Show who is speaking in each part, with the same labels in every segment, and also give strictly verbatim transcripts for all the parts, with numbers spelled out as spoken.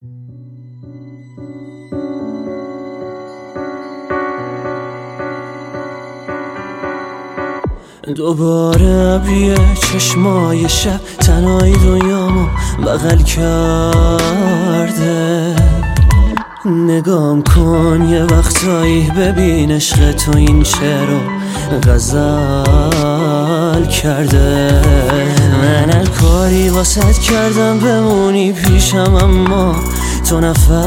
Speaker 1: دوباره ابریه چشمای شب تنهایی دنیامو بغل کرده. نگام کن یه وقتایی ببین عشق تو این شعر رو غزل کرده. من هر کاری واسط کردم بمونی پیشم اما تو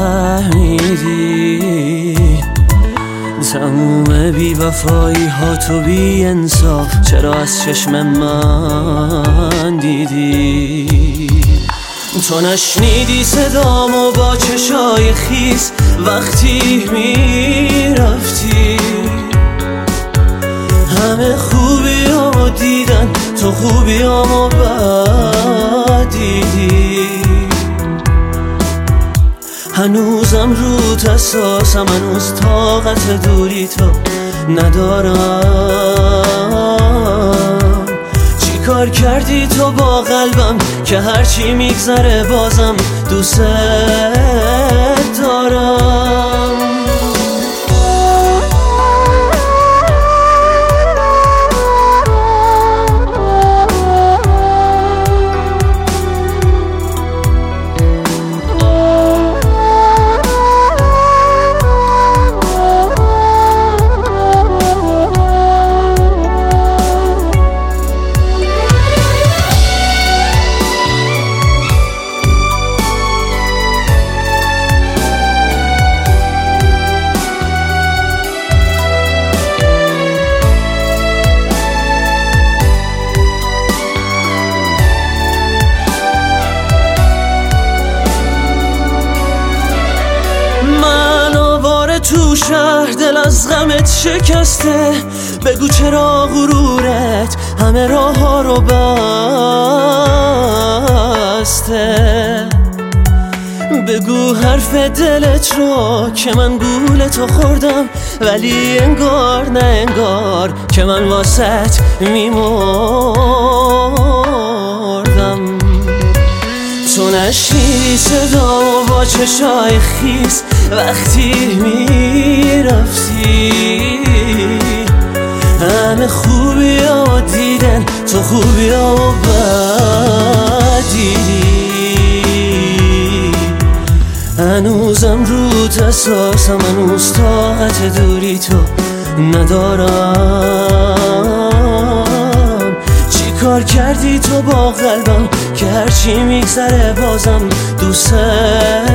Speaker 1: نفهمیدی. تموم بی وفایی ها تو بی انصاف چرا از چشم من دیدی؟ تو نشنیدی صدامو با چشای خیس وقتی میرفتی. همه خوبیامو دیدن تو خوبیامو بد دیدی. هنوزم رو تساسم، هنوز طاقت دوری تو ندارم. چی کار کردی تو با قلبم که هرچی میگذره بازم دوست دارم. تو شهر دل از غمت شکسته، بگو چرا غرورت همه راه ها رو بسته. بگو حرف دلت رو که من گولتو خوردم، ولی انگار نه انگار که من واسط میمردم. تو نشنیدی صدامو با چشای خیس وقتی میرفتی. همه خوبیامو دیدن تو خوبیامو بد دیدی. هنوزم رو تساسم، هنوز طاقت دوری تو ندارم. چی کار کردی تو با قلبم که هرچی میگذره بازم دوست